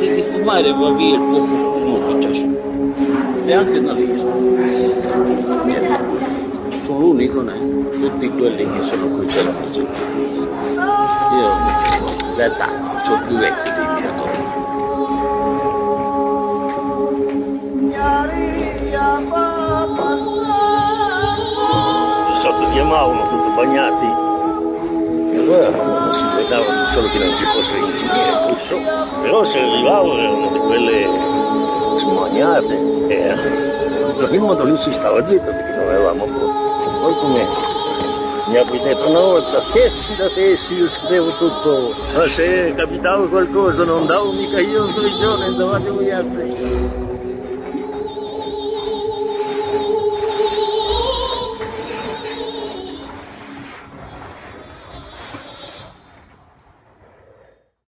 smetti di fumare va via il poco fumo che c'è su. Neanche una lista. Niente. Sono l'unico, né? Tutti quelli che sono qui ce l'hanno già. Io l'età, sono più vecchi dei miei amici. Sotto chiamavano tutti bagnati e allora si vedevano solo che non ci fosse ingegnere, però se arrivavano erano di quelle smagnate e in quel modo lì si stava zitto perché non avevamo posto. Poi come mi ha detto una volta, fessi da fessi, io scrivevo tutto, ma se capitava qualcosa non davo mica io 3 giorni davanti agli altri.